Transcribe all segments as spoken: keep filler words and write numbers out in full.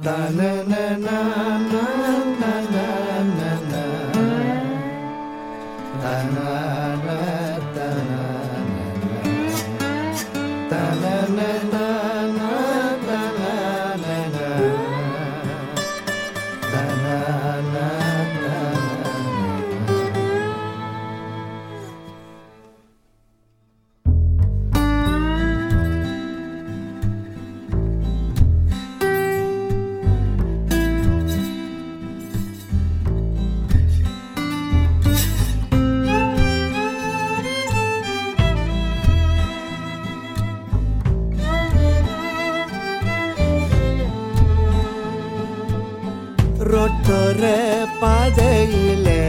ரோட்டோர பாதையிலே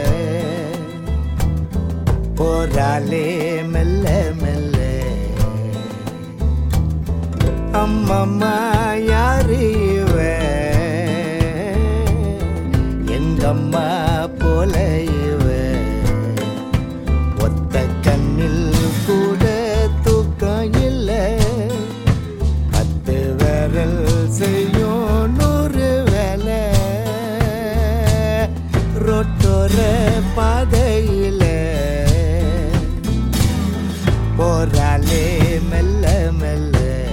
போராளே மெல்ல மெல்ல அம்மம்மா யாரு இவ எங்கம்மா போல இவ ஒத்த கண்ணில் கூட தூக்கம் இல்லை பத்து விரல் செய்யும் நூறு வேலை ரோட்டோர பாதையில போராளே மெல்ல மெல்ல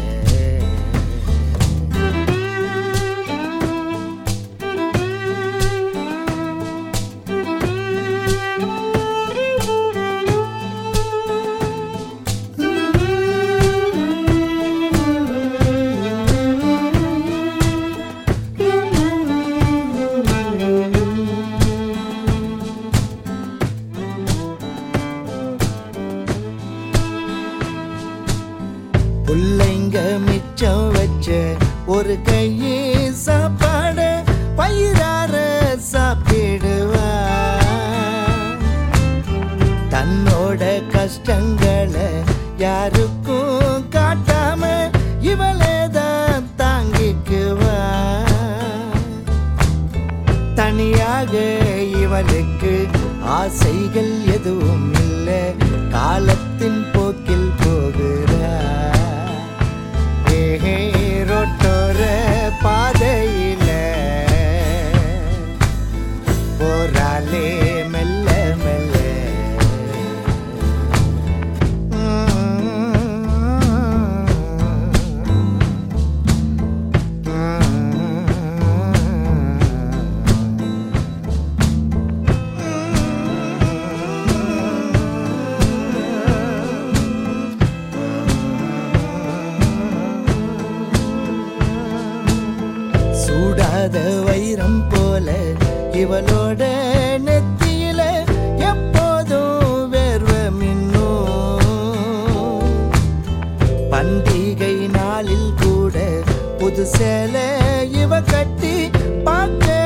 புள்ளைங்க மிச்சம் வச்ச ஒரு கையே சாப்பாடு பயிரார சாப்பிடுவா தன்னோட கஷ்டங்களை யாருக்கும் காட்டாம இவளேதான் தாங்கிக்குவா தனியாக இவளுக்கு ஆசைகள் எதுவும் இல்லை காலத்தின் போக்கில் போகிறா ரோட்டோர பாதையில போராளே மெல்ல மெல்ல சூடாத வைரம் போல இவளோட நெத்தியில எப்போதும் வேர்வ மின்னும் பண்டிகை நாளில் கூட புது சேலை இவ கட்டி பார்க்க